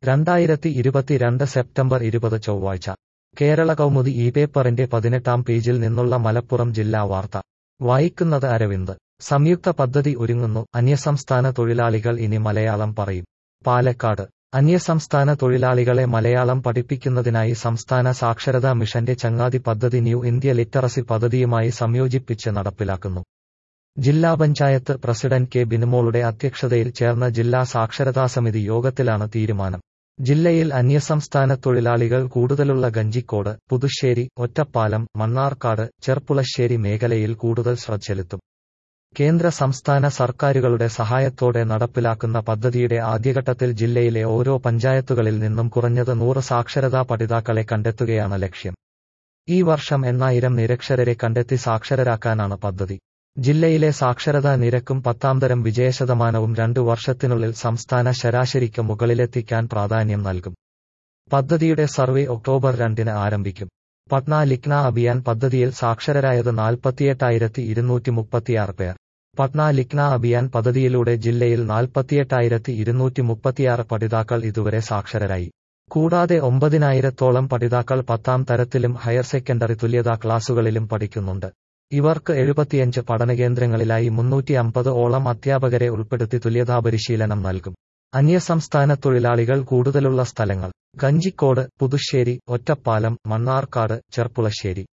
2022 September 20 ചൊവ്വാഴ്ച കേരള കൗമുദി ഈ പേപ്പറിന്റെ 18-ാം പേജിൽ നിന്നുള്ള മലപ്പുറം ജില്ലാ വാർത്ത വായിക്കുന്നത് അരവിന്ദ്. സംയുക്ത പദ്ധതി ഒരുങ്ങുന്നു, അന്യസംസ്ഥാന തൊഴിലാളികൾ ഇനി മലയാളം പറയും. പാലക്കാട് അന്യസംസ്ഥാന തൊഴിലാളികളെ മലയാളം പഠിപ്പിക്കുന്നതിനായി സംസ്ഥാന സാക്ഷരതാ മിഷന്റെ ചങ്ങാതി പദ്ധതി ന്യൂ ഇന്ത്യ ലിറ്ററസി പദ്ധതിയുമായി സംയോജിപ്പിച്ച് നടപ്പിലാക്കുന്നു. ജില്ലാ പഞ്ചായത്ത് പ്രസിഡന്റ് കെ ബിനുമോളുടെ അധ്യക്ഷതയിൽ ചേർന്ന ജില്ലാ സാക്ഷരതാ സമിതി യോഗത്തിലാണ് തീരുമാനം. ജില്ലയിൽ അന്യസംസ്ഥാന തൊഴിലാളികൾ കൂടുതലുള്ള ഗഞ്ചിക്കോട്, പുതുശ്ശേരി, ഒറ്റപ്പാലം, മണ്ണാർക്കാട്, ചെർപ്പുളശ്ശേരി മേഖലയിൽ കൂടുതൽ ശ്രദ്ധ ചെലുത്തും. കേന്ദ്ര സംസ്ഥാന സർക്കാരുകളുടെ സഹായത്തോടെ നടപ്പിലാക്കുന്ന പദ്ധതിയുടെ ആദ്യഘട്ടത്തിൽ ജില്ലയിലെ ഓരോ പഞ്ചായത്തുകളിൽ നിന്നും കുറഞ്ഞത് 100 സാക്ഷരതാ പഠിതാക്കളെ കണ്ടെത്തുകയാണ് ലക്ഷ്യം. ഈ വർഷം 8000 നിരക്ഷരരെ കണ്ടെത്തി സാക്ഷരരാക്കാനാണ് പദ്ധതി. ജില്ലയിലെ സാക്ഷരതാ നിരക്കും 10ാം തരം വിജയശതമാനവും 2 വർഷത്തിനുള്ളിൽ സംസ്ഥാന ശരാശരിക്ക് മുകളിലെത്തിക്കാൻ പ്രാധാന്യം നൽകും. പദ്ധതിയുടെ സർവേ ഒക്ടോബർ 2-ന് ആരംഭിക്കും. പട്ന ലിഖ്ന അഭിയാൻ പദ്ധതിയിൽ സാക്ഷരരായത് 48,236 പേർ. പട്ന ലിഖ്ന അഭിയാൻ പദ്ധതിയിലൂടെ ജില്ലയിൽ 48,236 പഠിതാക്കൾ ഇതുവരെ സാക്ഷരരായി. കൂടാതെ 9,000-ഓളം പഠിതാക്കൾ 10ാം തരത്തിലും ഹയർ സെക്കൻഡറി തുല്യതാ ക്ലാസുകളിലും പഠിക്കുന്നുണ്ട്. ഇവർക്ക് 75 പഠനകേന്ദ്രങ്ങളിലായി 350-ഓളം അധ്യാപകരെ ഉൾപ്പെടുത്തി തുല്യതാപരിശീലനം നൽകും. അന്യസംസ്ഥാന തൊഴിലാളികൾ കൂടുതലുള്ള സ്ഥലങ്ങൾ: കഞ്ചിക്കോട്, പുതുശ്ശേരി, ഒറ്റപ്പാലം, മണ്ണാർക്കാട്, ചെർപ്പുളശ്ശേരി.